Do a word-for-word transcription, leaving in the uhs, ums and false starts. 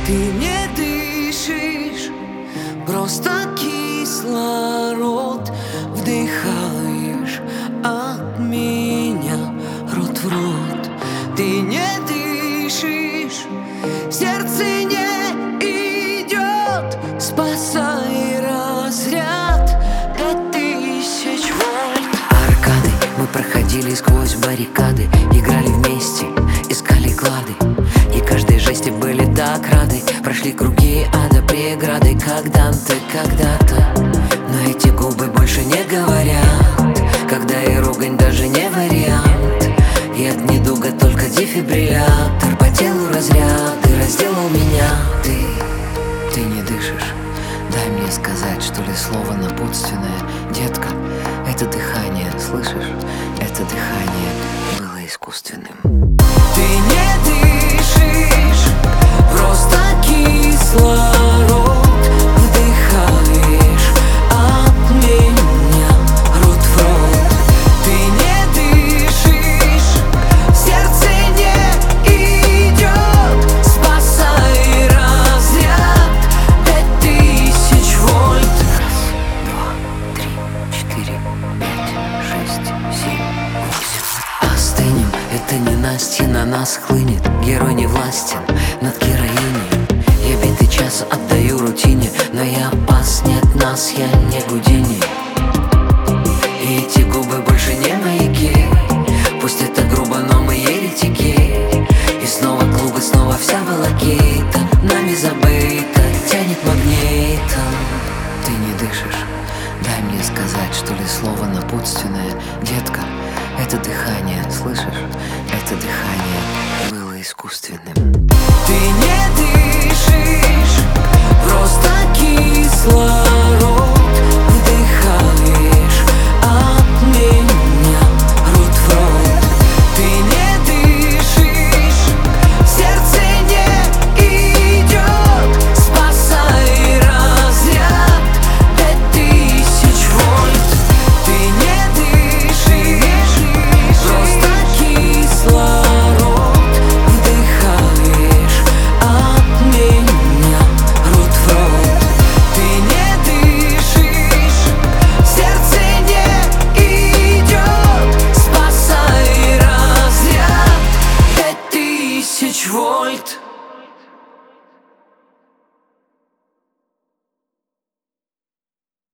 Ты не дышишь, просто кислород вдыхаешь от меня рот в рот. Ты не дышишь, сердце не идет, спасай разряд от тысяч вольт. Аркады мы проходили сквозь баррикады, играли вместе, искали клады, и каждой жести были так рады. Прошли круги ада, преграды, когда-то, когда-то. Но эти губы больше не говорят, когда и ругань даже не вариант. И от недуга только дефибриллятор. По телу разряд, ты разделал меня. Ты, ты не дышишь. Дай мне сказать, что ли, слово напутственное. Детка, это дыхание, слышишь? Это дыхание было искусственным. Ты не дышишь, просто кислород вдыхаешь от меня рот в рот. Ты не дышишь, сердце не идет, спасай разряд пять тысяч вольт. Раз, два, три, четыре, пять, шесть, семь, восемь. Остынем, это ненастье на нас хлынет. Герой не властен над героиней. Я битый час отдаю рутине, но я опаснее от нас, я не Гудини. И эти губы больше не маяки, пусть это грубо, но мы еретики. И снова клубы, снова вся волокита, нами забыта, тянет магнитом. Ты не дышишь, дай мне сказать, что ли, слово напутственное. Детка, это дыхание, слышишь? Это дыхание было искусственным. Ты не дышишь.